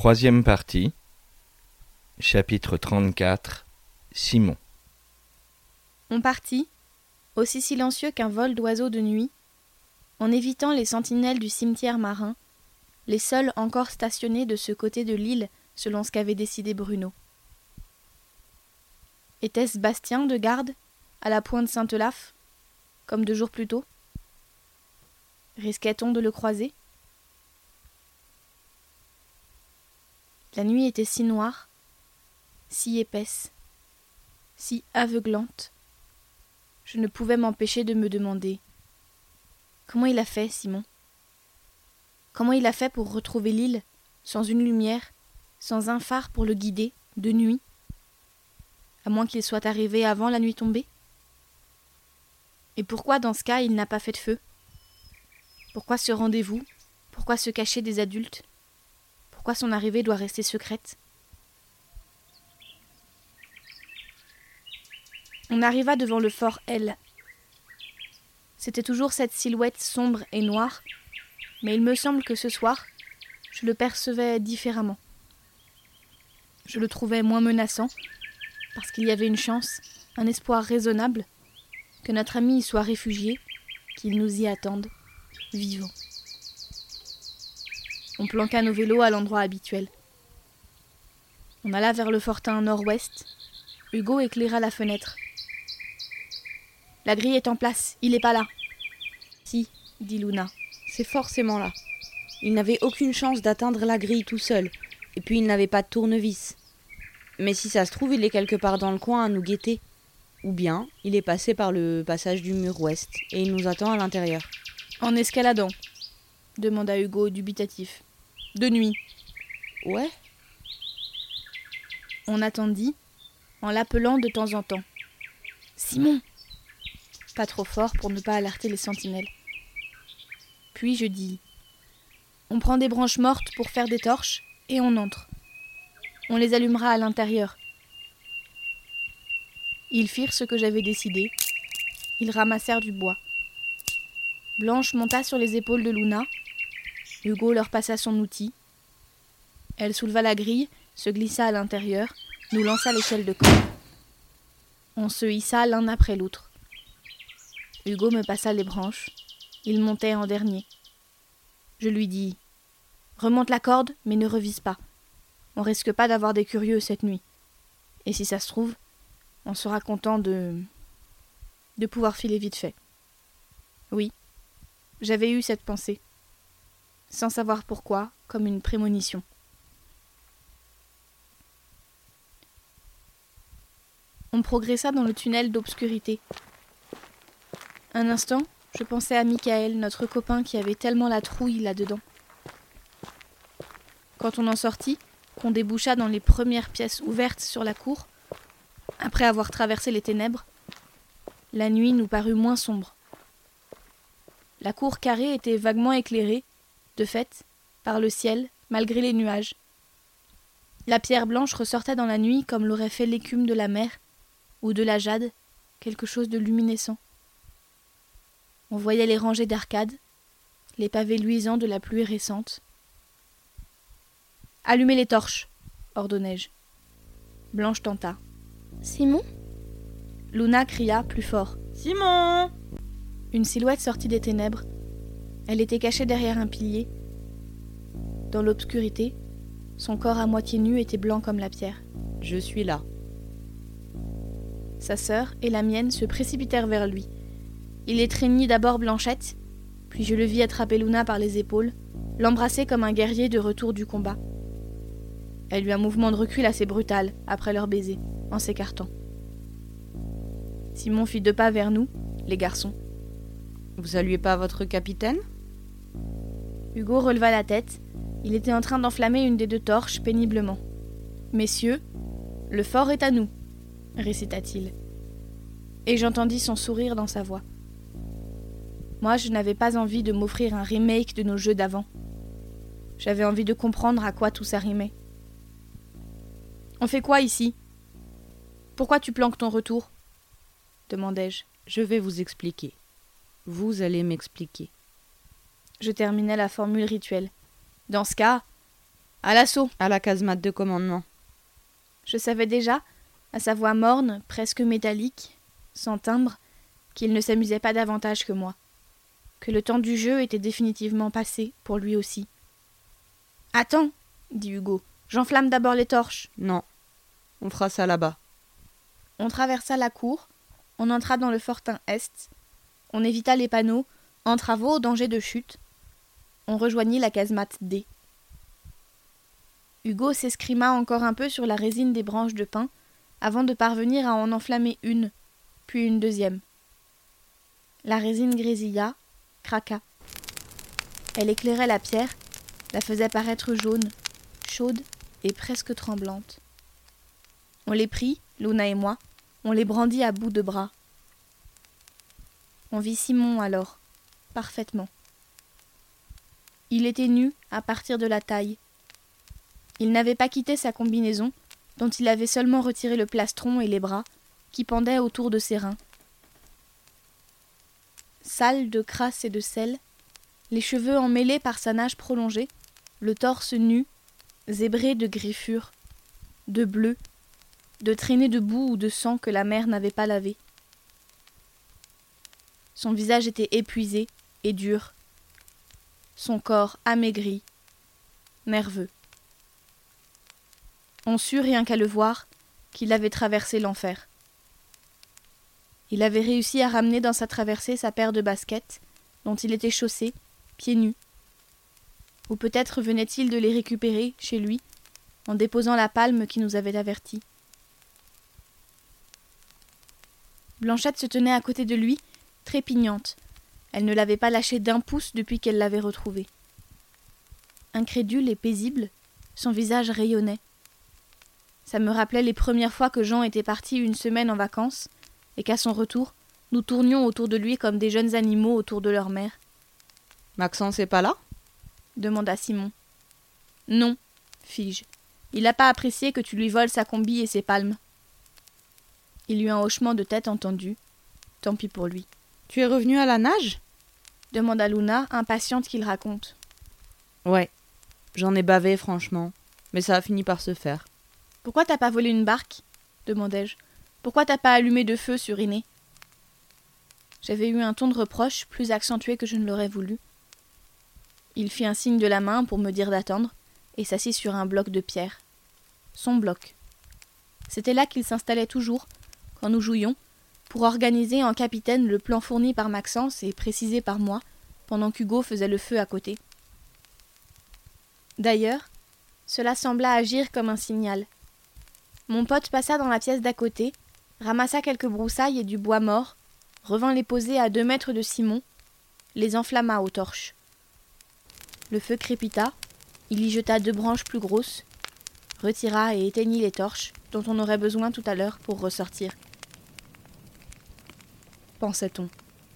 Troisième partie, chapitre 34, Simon. On partit, aussi silencieux qu'un vol d'oiseaux de nuit, en évitant les sentinelles du cimetière marin, les seuls encore stationnés de ce côté de l'île selon ce qu'avait décidé Bruno. Était-ce Bastien de garde, à la pointe Saint-Olaf, comme 2 jours plus tôt? Risquait-on de le croiser? La nuit était si noire, si épaisse, si aveuglante. Je ne pouvais m'empêcher de me demander comment il a fait, Simon? Comment il a fait pour retrouver l'île, sans une lumière, sans un phare pour le guider, de nuit? À moins qu'il soit arrivé avant la nuit tombée? Et pourquoi, dans ce cas, il n'a pas fait de feu? Pourquoi ce rendez-vous? Pourquoi se cacher des adultes? Pourquoi son arrivée doit rester secrète? On arriva devant le fort L. C'était toujours cette silhouette sombre et noire, mais il me semble que ce soir, je le percevais différemment. Je le trouvais moins menaçant, parce qu'il y avait une chance, un espoir raisonnable, que notre ami y soit réfugié, qu'il nous y attende, vivant. On planqua nos vélos à l'endroit habituel. On alla vers le fortin nord-ouest. Hugo éclaira la fenêtre. « La grille est en place, il n'est pas là. »« Si, dit Luna, c'est forcément là. Il n'avait aucune chance d'atteindre la grille tout seul, et puis il n'avait pas de tournevis. Mais si ça se trouve, il est quelque part dans le coin à nous guetter. Ou bien, il est passé par le passage du mur ouest, et il nous attend à l'intérieur. »« En escaladant ?» demanda Hugo dubitatif. « De nuit. » »« Ouais. » On attendit, en l'appelant de temps en temps. « Simon !» Pas trop fort pour ne pas alerter les sentinelles. Puis je dis « On prend des branches mortes pour faire des torches, et on entre. On les allumera à l'intérieur. » Ils firent ce que j'avais décidé. Ils ramassèrent du bois. Blanche monta sur les épaules de Luna. Hugo leur passa son outil. Elle souleva la grille, se glissa à l'intérieur, nous lança l'échelle de corde. On se hissa l'un après l'autre. Hugo me passa les branches. Il montait en dernier. Je lui dis « Remonte la corde, mais ne revise pas. On risque pas d'avoir des curieux cette nuit. Et si ça se trouve, on sera content de pouvoir filer vite fait. » Oui, j'avais eu cette pensée, sans savoir pourquoi, comme une prémonition. On progressa dans le tunnel d'obscurité. Un instant, je pensais à Michael, notre copain qui avait tellement la trouille là-dedans. Quand on en sortit, qu'on déboucha dans les premières pièces ouvertes sur la cour, après avoir traversé les ténèbres, la nuit nous parut moins sombre. La cour carrée était vaguement éclairée, de fait, par le ciel, malgré les nuages. La pierre blanche ressortait dans la nuit comme l'aurait fait l'écume de la mer, ou de la jade, quelque chose de luminescent. On voyait les rangées d'arcades, les pavés luisants de la pluie récente. « Allumez les torches !» ordonnai-je. Blanche tenta. « Simon ?» Luna cria plus fort. « Simon !» Une silhouette sortit des ténèbres. Elle était cachée derrière un pilier. Dans l'obscurité, son corps à moitié nu était blanc comme la pierre. « Je suis là. » Sa sœur et la mienne se précipitèrent vers lui. Il étreignit d'abord Blanchette, puis je le vis attraper Luna par les épaules, l'embrasser comme un guerrier de retour du combat. Elle eut un mouvement de recul assez brutal après leur baiser, en s'écartant. Simon fit 2 pas vers nous, les garçons. « Vous saluez pas votre capitaine ?» Hugo releva la tête. Il était en train d'enflammer une des 2 torches péniblement. « Messieurs, le fort est à nous !» récita-t-il. Et j'entendis son sourire dans sa voix. Moi, je n'avais pas envie de m'offrir un remake de nos jeux d'avant. J'avais envie de comprendre à quoi tout ça rimait. « On fait quoi ici ? Pourquoi tu planques ton retour ?» demandai-je. « Je vais vous expliquer. Vous allez m'expliquer. » Je terminai la formule rituelle. Dans ce cas, À l'assaut !» à la casemate de commandement. Je savais déjà, à sa voix morne, presque métallique, sans timbre, qu'il ne s'amusait pas davantage que moi, que le temps du jeu était définitivement passé pour lui aussi. « Attends !» dit Hugo. « J'enflamme d'abord les torches. » Non, on fera ça là-bas. On traversa la cour, on entra dans le fortin est, on évita les panneaux, en travaux au danger de chute, on rejoignit la casemate D. Hugo s'escrima encore un peu sur la résine des branches de pin, avant de parvenir à en enflammer une, puis une deuxième. La résine grésilla, craqua. Elle éclairait la pierre, la faisait paraître jaune, chaude et presque tremblante. On les prit, Luna et moi, on les brandit à bout de bras. On vit Simon alors, parfaitement. Il était nu à partir de la taille. Il n'avait pas quitté sa combinaison, dont il avait seulement retiré le plastron et les bras, qui pendaient autour de ses reins. Sale de crasse et de sel, les cheveux emmêlés par sa nage prolongée, le torse nu, zébré de griffures, de bleu, de traînées de boue ou de sang que la mer n'avait pas lavé. Son visage était épuisé et dur, son corps amaigri, nerveux. On sut rien qu'à le voir qu'il avait traversé l'enfer. Il avait réussi à ramener dans sa traversée sa paire de baskets, dont il était chaussé, pieds nus. Ou peut-être venait-il de les récupérer chez lui, en déposant la palme qui nous avait avertis. Blanchette se tenait à côté de lui, trépignante. Elle ne l'avait pas lâché d'un pouce depuis qu'elle l'avait retrouvé. Incrédule et paisible, son visage rayonnait. Ça me rappelait les premières fois que Jean était parti une semaine en vacances, et qu'à son retour, nous tournions autour de lui comme des jeunes animaux autour de leur mère. « Maxence est pas là ?» demanda Simon. « Non, fis-je. Il n'a pas apprécié que tu lui voles sa combi et ses palmes. » Il eut un hochement de tête entendu. Tant pis pour lui. « Tu es revenu à la nage ?» demanda Luna, impatiente qu'il raconte. « Ouais, j'en ai bavé franchement, mais ça a fini par se faire. »« Pourquoi t'as pas volé une barque ?» demandai-je. « Pourquoi t'as pas allumé de feu sur Iné ?» J'avais eu un ton de reproche plus accentué que je ne l'aurais voulu. Il fit un signe de la main pour me dire d'attendre, et s'assit sur un bloc de pierre. Son bloc. C'était là qu'il s'installait toujours, quand nous jouions, pour organiser en capitaine le plan fourni par Maxence et précisé par moi, pendant qu'Hugo faisait le feu à côté. D'ailleurs, cela sembla agir comme un signal. Mon pote passa dans la pièce d'à côté, ramassa quelques broussailles et du bois mort, revint les poser à 2 mètres de Simon, les enflamma aux torches. Le feu crépita, il y jeta 2 branches plus grosses, retira et éteignit les torches dont on aurait besoin tout à l'heure pour ressortir. Pensait-on.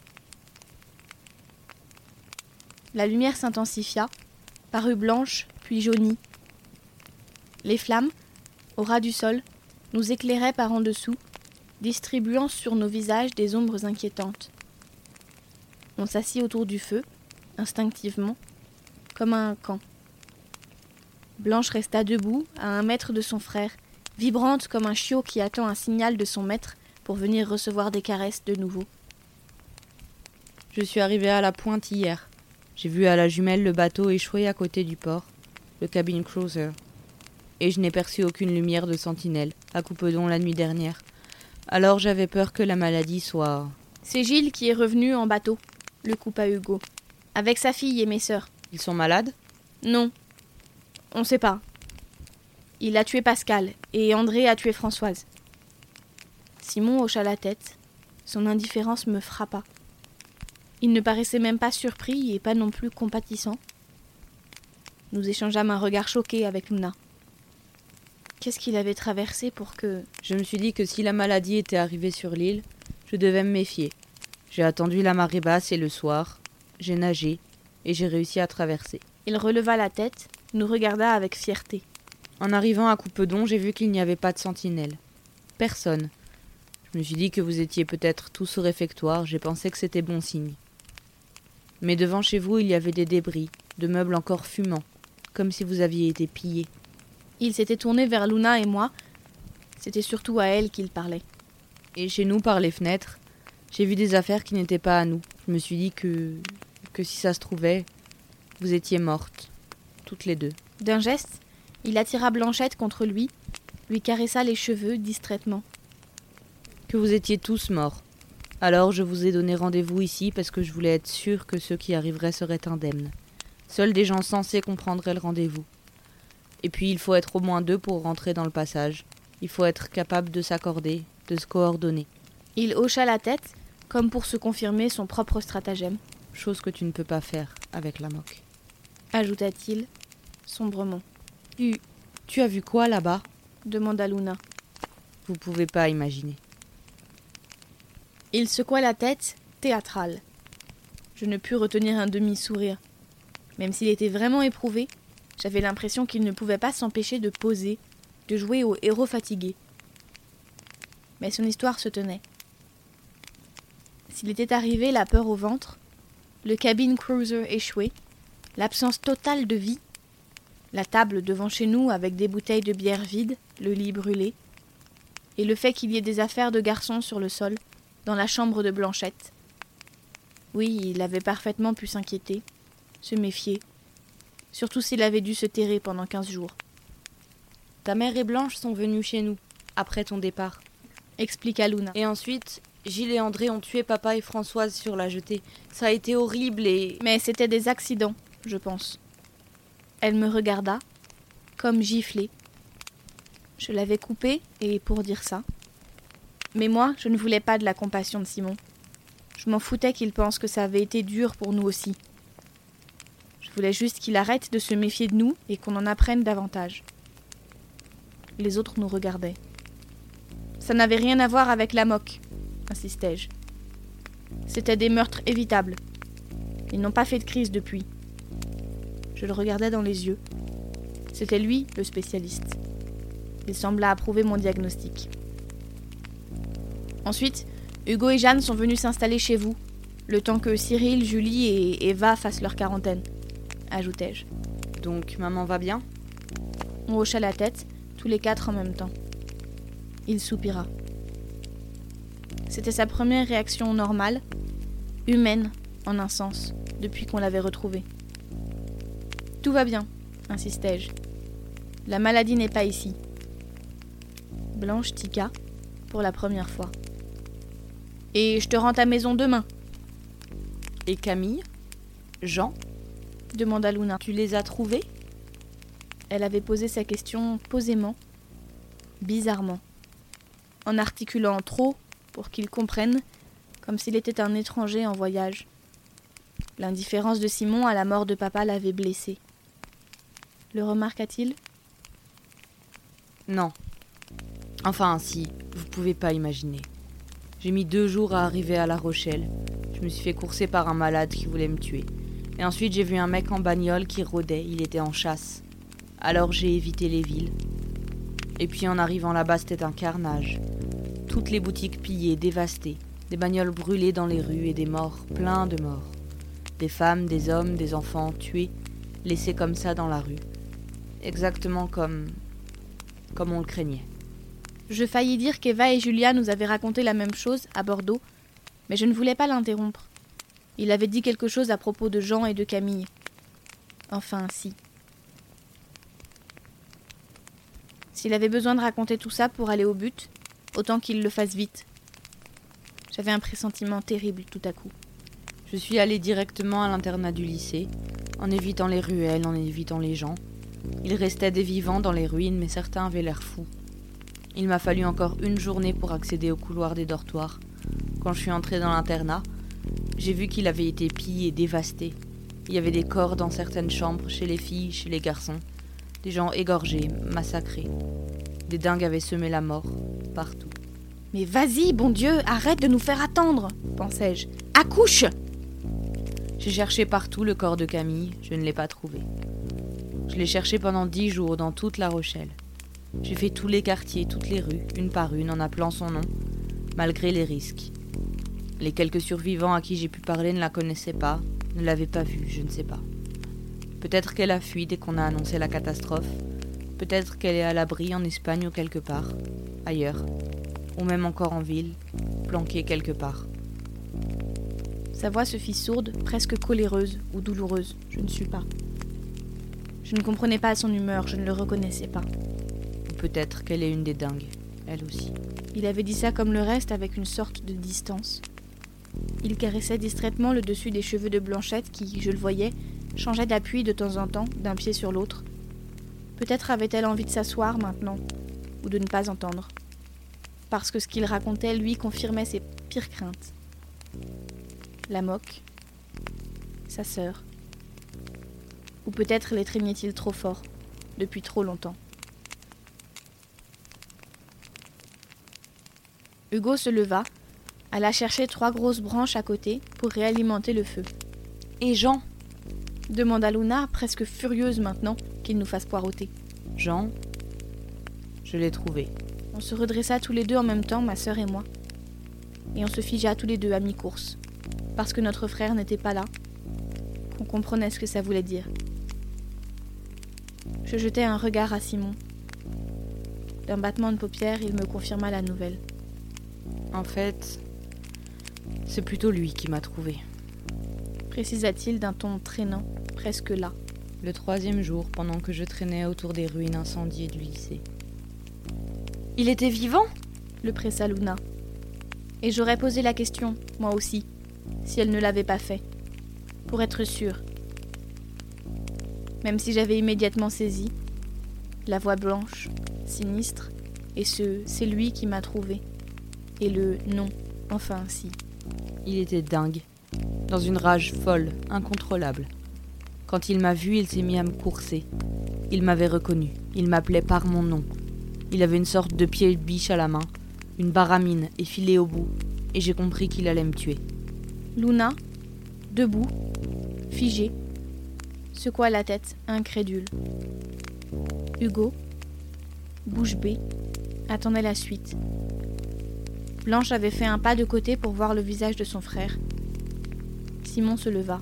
La lumière s'intensifia, parut blanche puis jaunie. Les flammes, au ras du sol, nous éclairaient par en dessous, distribuant sur nos visages des ombres inquiétantes. On s'assit autour du feu, instinctivement, comme à un camp. Blanche resta debout, à 1 mètre de son frère, vibrante comme un chiot qui attend un signal de son maître pour venir recevoir des caresses de nouveau. Je suis arrivé à la pointe hier. J'ai vu à la jumelle le bateau échoué à côté du port, le cabin cruiser. Et je n'ai perçu aucune lumière de sentinelle, à Coupedon la nuit dernière. Alors j'avais peur que la maladie soit... C'est Gilles qui est revenu en bateau, le coupa Hugo, avec sa fille et mes sœurs. Ils sont malades ? Non, on sait pas. Il a tué Pascal, et André a tué Françoise. Simon hocha la tête. Son indifférence me frappa. Il ne paraissait même pas surpris et pas non plus compatissant. Nous échangeâmes un regard choqué avec Luna. Qu'est-ce qu'il avait traversé pour que... Je me suis dit que si la maladie était arrivée sur l'île, je devais me méfier. J'ai attendu la marée basse et le soir, j'ai nagé et j'ai réussi à traverser. Il releva la tête, nous regarda avec fierté. En arrivant à Coupedon, j'ai vu qu'il n'y avait pas de sentinelle. Personne. Je me suis dit que vous étiez peut-être tous au réfectoire, j'ai pensé que c'était bon signe. Mais devant chez vous, il y avait des débris, de meubles encore fumants, comme si vous aviez été pillé. Il s'était tourné vers Luna et moi. C'était surtout à elle qu'il parlait. Et chez nous, par les fenêtres, j'ai vu des affaires qui n'étaient pas à nous. Je me suis dit que si ça se trouvait, vous étiez mortes, toutes les deux. D'un geste, il attira Blanchette contre lui caressa les cheveux distraitement. Que vous étiez tous morts. Alors je vous ai donné rendez-vous ici parce que je voulais être sûre que ceux qui arriveraient seraient indemnes. Seuls des gens sensés comprendraient le rendez-vous. Et puis il faut être au moins 2 pour rentrer dans le passage. Il faut être capable de s'accorder, de se coordonner. Il hocha la tête, comme pour se confirmer son propre stratagème. Chose que tu ne peux pas faire avec la moque. Ajouta-t-il, sombrement. Tu as vu quoi là-bas ? Demanda Luna. Vous pouvez pas imaginer. Il secoua la tête, théâtral. Je ne pus retenir un demi-sourire. Même s'il était vraiment éprouvé, j'avais l'impression qu'il ne pouvait pas s'empêcher de poser, de jouer au héros fatigué. Mais son histoire se tenait. S'il était arrivé la peur au ventre, le cabin cruiser échoué, l'absence totale de vie, la table devant chez nous avec des bouteilles de bière vides, le lit brûlé, et le fait qu'il y ait des affaires de garçons sur le sol, dans la chambre de Blanchette. Oui, il avait parfaitement pu s'inquiéter, se méfier, surtout s'il avait dû se terrer pendant 15 jours. Ta mère et Blanche sont venues chez nous, après ton départ, expliqua Luna. Et ensuite, Gilles et André ont tué papa et Françoise sur la jetée. Ça a été horrible et... Mais c'était des accidents, je pense. Elle me regarda, comme giflée. Je l'avais coupée, et pour dire ça. Mais moi, je ne voulais pas de la compassion de Simon. Je m'en foutais qu'il pense que ça avait été dur pour nous aussi. Je voulais juste qu'il arrête de se méfier de nous et qu'on en apprenne davantage. Les autres nous regardaient. Ça n'avait rien à voir avec la moque, insistai-je. C'était des meurtres évitables. Ils n'ont pas fait de crise depuis. Je le regardais dans les yeux. C'était lui, le spécialiste. Il sembla approuver mon diagnostic. Ensuite, Hugo et Jeanne sont venus s'installer chez vous, le temps que Cyril, Julie et Eva fassent leur quarantaine, ajoutai-je. Donc, maman va bien ? On hocha la tête, tous les 4 en même temps. Il soupira. C'était sa première réaction normale, humaine, en un sens, depuis qu'on l'avait retrouvée. Tout va bien, insistai-je. La maladie n'est pas ici. Blanche tiqua, pour la première fois. Et je te rends ta maison demain. Et Camille ? Jean ? Demanda Luna. Tu les as trouvés ? Elle avait posé sa question posément, bizarrement, en articulant trop pour qu'il comprenne, comme s'il était un étranger en voyage. L'indifférence de Simon à la mort de papa l'avait blessé. Le remarqua-t-il ? Non. Enfin, si, vous pouvez pas imaginer. J'ai mis 2 jours à arriver à La Rochelle. Je me suis fait courser par un malade qui voulait me tuer. Et ensuite, j'ai vu un mec en bagnole qui rôdait, il était en chasse. Alors j'ai évité les villes. Et puis en arrivant là-bas, c'était un carnage. Toutes les boutiques pillées, dévastées. Des bagnoles brûlées dans les rues et des morts, plein de morts. Des femmes, des hommes, des enfants tués, laissés comme ça dans la rue. Exactement comme on le craignait. Je faillis dire qu'Eva et Julia nous avaient raconté la même chose à Bordeaux, mais je ne voulais pas l'interrompre. Il avait dit quelque chose à propos de Jean et de Camille. Enfin, si. S'il avait besoin de raconter tout ça pour aller au but, autant qu'il le fasse vite. J'avais un pressentiment terrible tout à coup. Je suis allée directement à l'internat du lycée, en évitant les ruelles, en évitant les gens. Il restait des vivants dans les ruines, mais certains avaient l'air fous. Il m'a fallu encore 1 journée pour accéder au couloir des dortoirs. Quand je suis entrée dans l'internat, j'ai vu qu'il avait été pillé et dévasté. Il y avait des corps dans certaines chambres, chez les filles, chez les garçons. Des gens égorgés, massacrés. Des dingues avaient semé la mort, partout. « Mais vas-y, bon Dieu, arrête de nous faire attendre !» pensai-je. « Accouche !» J'ai cherché partout le corps de Camille, je ne l'ai pas trouvé. Je l'ai cherché pendant 10 jours dans toute La Rochelle. J'ai fait tous les quartiers, toutes les rues, une par une, en appelant son nom, malgré les risques. Les quelques survivants à qui j'ai pu parler ne la connaissaient pas, ne l'avaient pas vue, je ne sais pas. Peut-être qu'elle a fui dès qu'on a annoncé la catastrophe. Peut-être qu'elle est à l'abri en Espagne ou quelque part, ailleurs. Ou même encore en ville, planquée quelque part. Sa voix se fit sourde, presque coléreuse ou douloureuse, je ne suis pas. Je ne comprenais pas son humeur, je ne le reconnaissais pas. Ou peut-être qu'elle est une des dingues, elle aussi. Il avait dit ça comme le reste, avec une sorte de distance. Il caressait distraitement le dessus des cheveux de Blanchette qui, je le voyais, changeait d'appui de temps en temps, d'un pied sur l'autre. Peut-être avait-elle envie de s'asseoir maintenant, ou de ne pas entendre. Parce que ce qu'il racontait, lui, confirmait ses pires craintes. La moque, sa sœur. Ou peut-être l'étreignait-il trop fort, depuis trop longtemps. Hugo se leva, alla chercher 3 grosses branches à côté pour réalimenter le feu. « Et Jean ?» demanda Luna, presque furieuse maintenant qu'il nous fasse poireauter. « Jean, je l'ai trouvé. » On se redressa tous les deux en même temps, ma sœur et moi. Et on se figea tous les deux à mi-course, parce que notre frère n'était pas là, qu'on comprenait ce que ça voulait dire. Je jetai un regard à Simon. D'un battement de paupières, il me confirma la nouvelle. En fait, c'est plutôt lui qui m'a trouvé. Précisa-t-il d'un ton traînant, presque las. Le 3e jour, pendant que je traînais autour des ruines incendiées du lycée. Il était vivant ? Le pressa Luna. Et j'aurais posé la question, moi aussi, si elle ne l'avait pas fait, pour être sûre. Même si j'avais immédiatement saisi la voix blanche, sinistre, et ce « c'est lui qui m'a trouvé », et le « non, enfin si ». Il était dingue, dans une rage folle, incontrôlable. Quand il m'a vu, il s'est mis à me courser. Il m'avait reconnu, il m'appelait par mon nom. Il avait une sorte de pied de biche à la main, une baramine effilée au bout, et j'ai compris qu'il allait me tuer. Luna, debout, figée, secoua la tête, incrédule. Hugo, bouche bée, attendait la suite. Blanche avait fait un pas de côté pour voir le visage de son frère. Simon se leva.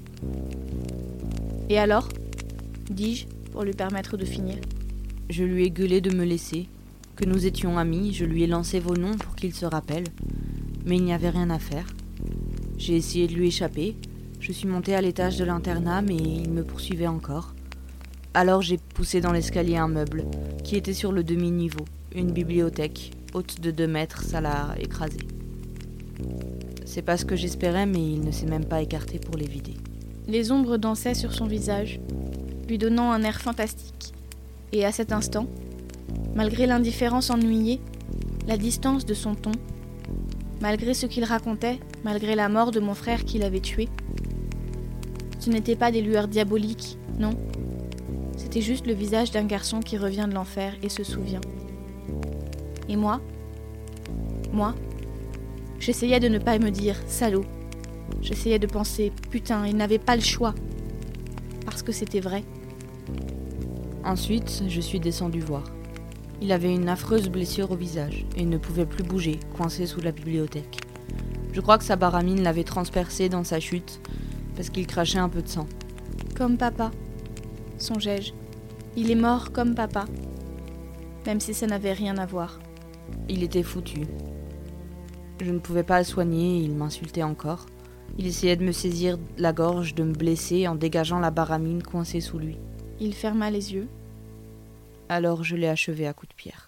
« Et alors ?» dis-je, pour lui permettre de finir. Je lui ai gueulé de me laisser, que nous étions amis, je lui ai lancé vos noms pour qu'il se rappelle, mais il n'y avait rien à faire. J'ai essayé de lui échapper, je suis montée à l'étage de l'internat, mais il me poursuivait encore. Alors j'ai poussé dans l'escalier un meuble, qui était sur le demi-niveau, une bibliothèque, haute de 2 mètres, ça l'a écrasé. C'est pas ce que j'espérais, mais il ne s'est même pas écarté pour les vider. Les ombres dansaient sur son visage, lui donnant un air fantastique. Et à cet instant, malgré l'indifférence ennuyée, la distance de son ton, malgré ce qu'il racontait, malgré la mort de mon frère qui l'avait tué, ce n'était pas des lueurs diaboliques, non. C'était juste le visage d'un garçon qui revient de l'enfer et se souvient. Et moi, j'essayais de ne pas me dire « salaud ». J'essayais de penser « putain, il n'avait pas le choix ». Parce que c'était vrai. Ensuite, je suis descendue voir. Il avait une affreuse blessure au visage et ne pouvait plus bouger, coincé sous la bibliothèque. Je crois que sa baramine l'avait transpercé dans sa chute, parce qu'il crachait un peu de sang. Comme papa, songeai-je. Il est mort comme papa, même si ça n'avait rien à voir. Il était foutu. Je ne pouvais pas le soigner, il m'insultait encore. Il essayait de me saisir la gorge, de me blesser en dégageant la baramine coincée sous lui. Il ferma les yeux. Alors je l'ai achevé à coups de pierre.